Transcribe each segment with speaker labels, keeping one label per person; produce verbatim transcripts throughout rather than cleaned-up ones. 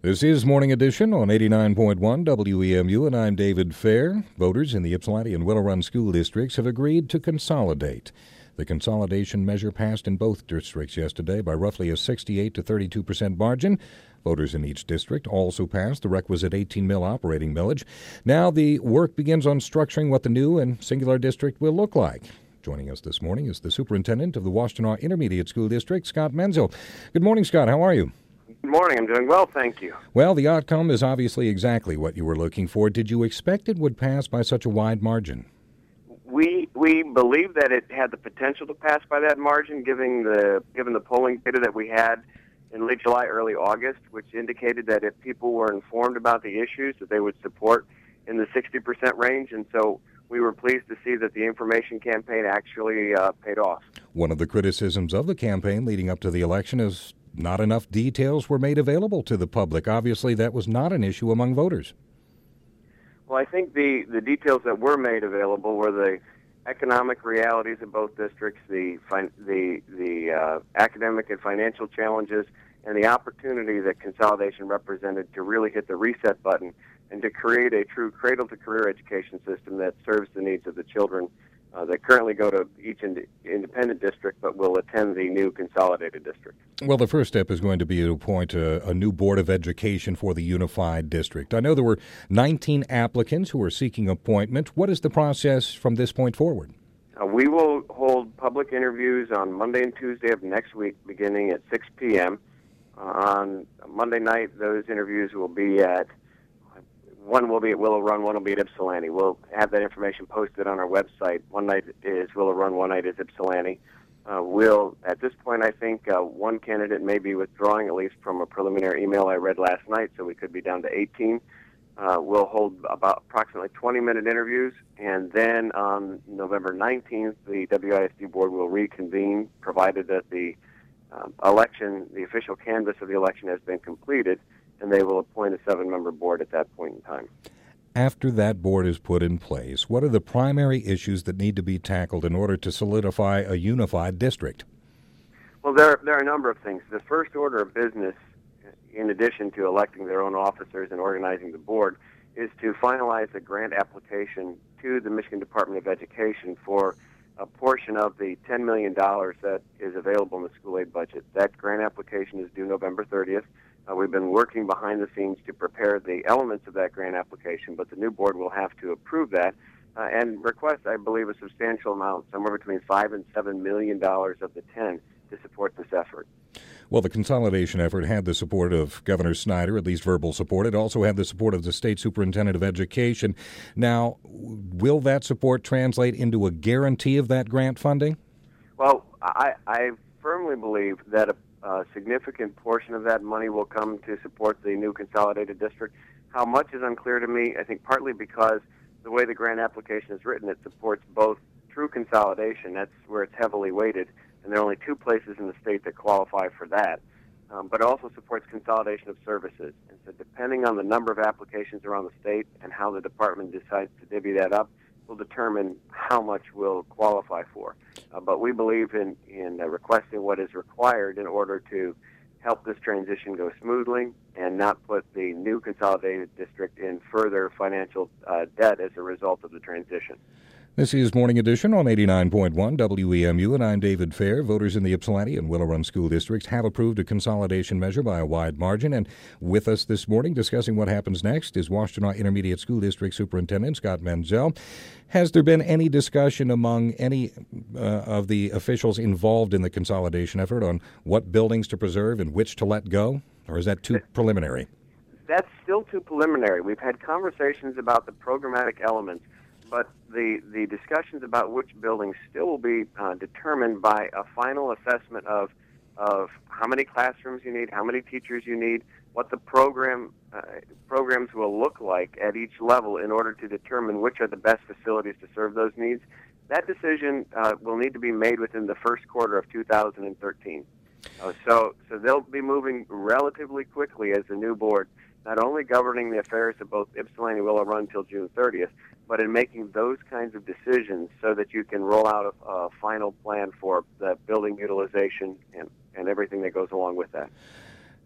Speaker 1: This is Morning Edition on eighty-nine point one W E M U, and I'm David Fair. Voters in the Ypsilanti and Willow Run school districts have agreed to consolidate. The consolidation measure passed in both districts yesterday by roughly a sixty-eight to thirty-two percent margin. Voters in each district also passed the requisite eighteen mil operating millage. Now the work begins on structuring what the new and singular district will look like. Joining us this morning is the superintendent of the Washtenaw Intermediate School District, Scott Menzel. Good morning, Scott. How are you?
Speaker 2: Good morning. I'm doing well, thank you.
Speaker 1: Well, the outcome is obviously exactly what you were looking for. Did you expect it would pass by such a wide margin?
Speaker 2: We we believe that it had the potential to pass by that margin, given the given the polling data that we had in late July, early August, which indicated that if people were informed about the issues, that they would support in the sixty percent range. And so we were pleased to see that the information campaign actually uh, paid off.
Speaker 1: One of the criticisms of the campaign leading up to the election is not enough details were made available to the public. Obviously, that was not an issue among voters.
Speaker 2: Well, I think the, the details that were made available were the economic realities of both districts, the fin- the the uh, academic and financial challenges, and the opportunity that consolidation represented to really hit the reset button and to create a true cradle-to-career education system that serves the needs of the children uh, that currently go to each ind- independent district but will attend the new consolidated district.
Speaker 1: Well, the first step is going to be to appoint a, a new Board of Education for the unified district. I know there were nineteen applicants who are seeking appointment. What is the process from this point forward?
Speaker 2: Uh, we will hold public interviews on Monday and Tuesday of next week, beginning at six p.m. Uh, on Monday night, those interviews will be at, one will be at Willow Run, one will be at Ypsilanti. We'll have that information posted on our website. One night is Willow Run, one night is Ypsilanti. Uh, we'll, at this point, I think uh, one candidate may be withdrawing, at least from a preliminary email I read last night, so we could be down to eighteen. Uh, we'll hold about approximately twenty-minute interviews, and then on November nineteenth, the W I S D board will reconvene, provided that the um, election, the official canvass of the election has been completed, and they will appoint a seven-member board at that point in time.
Speaker 1: After that board is put in place, what are the primary issues that need to be tackled in order to solidify a unified district?
Speaker 2: Well, there, there are a number of things. The first order of business, in addition to electing their own officers and organizing the board, is to finalize a grant application to the Michigan Department of Education for a portion of the ten million dollars that is available in the school aid budget. That grant application is due November thirtieth. Uh, we've been working behind the scenes to prepare the elements of that grant application, but the new board will have to approve that uh, and request, I believe, a substantial amount, somewhere between five and seven million dollars of the ten, to support this effort.
Speaker 1: Well, the consolidation effort had the support of Governor Snyder, at least verbal support. It also had the support of the State Superintendent of Education. Now, will that support translate into a guarantee of that grant funding?
Speaker 2: Well, I, I firmly believe that a, a significant portion of that money will come to support the new consolidated district. How much is unclear to me, I think partly because the way the grant application is written, it supports both true consolidation, that's where it's heavily weighted, and there are only two places in the state that qualify for that, um, but it also supports consolidation of services. And so depending on the number of applications around the state and how the department decides to divvy that up, will determine how much we'll qualify for. Uh, but we believe in, in uh, requesting what is required in order to help this transition go smoothly and not put the new consolidated district in further financial uh, debt as a result of the transition.
Speaker 1: This is Morning Edition on eighty-nine point one W E M U, and I'm David Fair. Voters in the Ypsilanti and Willow Run school districts have approved a consolidation measure by a wide margin. And with us this morning discussing what happens next is Washtenaw Intermediate School District Superintendent Scott Menzel. Has there been any discussion among any uh, of the officials involved in the consolidation effort on what buildings to preserve and which to let go? Or is that too preliminary?
Speaker 2: That's still too preliminary. We've had conversations about the programmatic elements, but the, the discussions about which buildings still will be uh, determined by a final assessment of of how many classrooms you need, how many teachers you need, what the program uh, programs will look like at each level in order to determine which are the best facilities to serve those needs. That decision uh, will need to be made within the first quarter of two thousand thirteen. Uh, so, so they'll be moving relatively quickly as the new board, not only governing the affairs of both Ypsilanti and Willow Run until June thirtieth, but in making those kinds of decisions so that you can roll out a, a final plan for the building utilization and, and everything that goes along with that.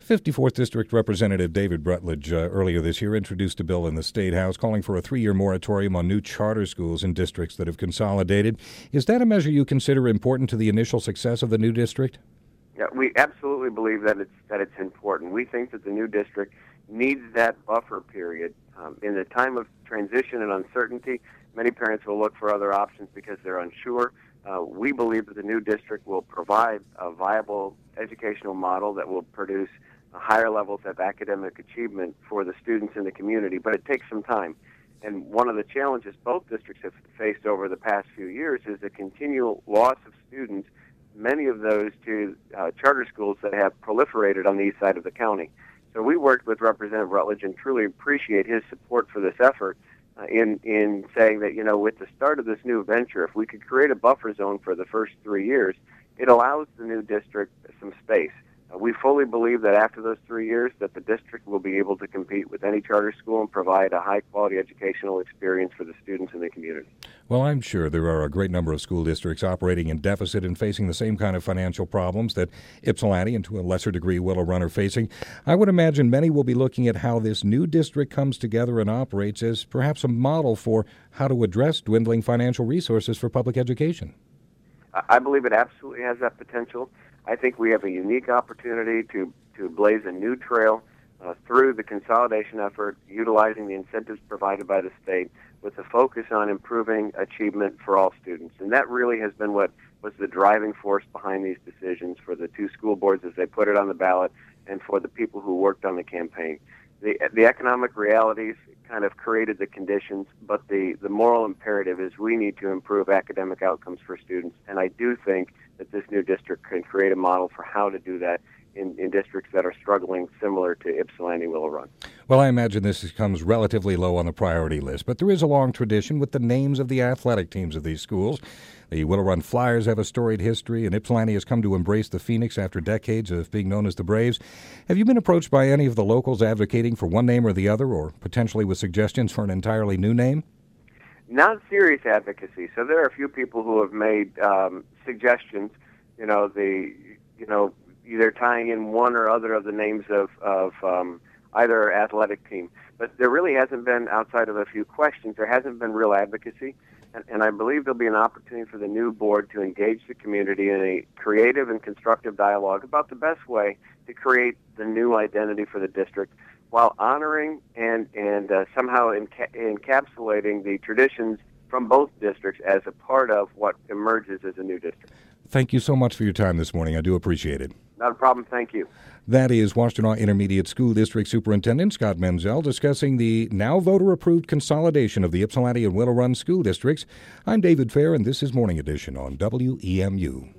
Speaker 1: fifty-fourth District Representative David Rutledge uh, earlier this year introduced a bill in the State House calling for a three-year moratorium on new charter schools in districts that have consolidated. Is that a measure you consider important to the initial success of the new district?
Speaker 2: Yeah, we absolutely believe that it's that it's important. We think that the new district needs that buffer period. Um, in the time of transition and uncertainty, many parents will look for other options because they're unsure. Uh, we believe that the new district will provide a viable educational model that will produce higher levels of academic achievement for the students in the community, but it takes some time. And one of the challenges both districts have faced over the past few years is the continual loss of students, many of those to uh, charter schools that have proliferated on the east side of the county. So we worked with Representative Rutledge and truly appreciate his support for this effort uh, in, in saying that, you know, with the start of this new venture, if we could create a buffer zone for the first three years, it allows the new district some space. Uh, we fully believe that after those three years that the district will be able to compete with any charter school and provide a high-quality educational experience for the students in the community.
Speaker 1: Well, I'm sure there are a great number of school districts operating in deficit and facing the same kind of financial problems that Ypsilanti and to a lesser degree Willow Run are facing. I would imagine many will be looking at how this new district comes together and operates as perhaps a model for how to address dwindling financial resources for public education.
Speaker 2: I believe it absolutely has that potential. I think we have a unique opportunity to, to blaze a new trail uh, through the consolidation effort, utilizing the incentives provided by the state with a focus on improving achievement for all students. And that really has been what was the driving force behind these decisions for the two school boards as they put it on the ballot and for the people who worked on the campaign. The, the economic realities kind of created the conditions, but the, the moral imperative is we need to improve academic outcomes for students. And I do think that this new district can create a model for how to do that in, in districts that are struggling similar to Ypsilanti Willow Run.
Speaker 1: Well, I imagine this comes relatively low on the priority list, but there is a long tradition with the names of the athletic teams of these schools. The Willow Run Flyers have a storied history, and Ypsilanti has come to embrace the Phoenix after decades of being known as the Braves. Have you been approached by any of the locals advocating for one name or the other, or potentially with suggestions for an entirely new name?
Speaker 2: Not serious advocacy. So there are a few people who have made um, suggestions, you know, the, you know, either tying in one or other of the names of, of um, either athletic team. But there really hasn't been, outside of a few questions, there hasn't been real advocacy. And, and I believe there'll be an opportunity for the new board to engage the community in a creative and constructive dialogue about the best way to create the new identity for the district while honoring and, and uh, somehow enca- encapsulating the traditions from both districts as a part of what emerges as a new district.
Speaker 1: Thank you so much for your time this morning. I do appreciate it.
Speaker 2: Not a problem. Thank you.
Speaker 1: That is Washtenaw Intermediate School District Superintendent Scott Menzel discussing the now voter-approved consolidation of the Ypsilanti and Willow Run school districts. I'm David Fair, and this is Morning Edition on W E M U.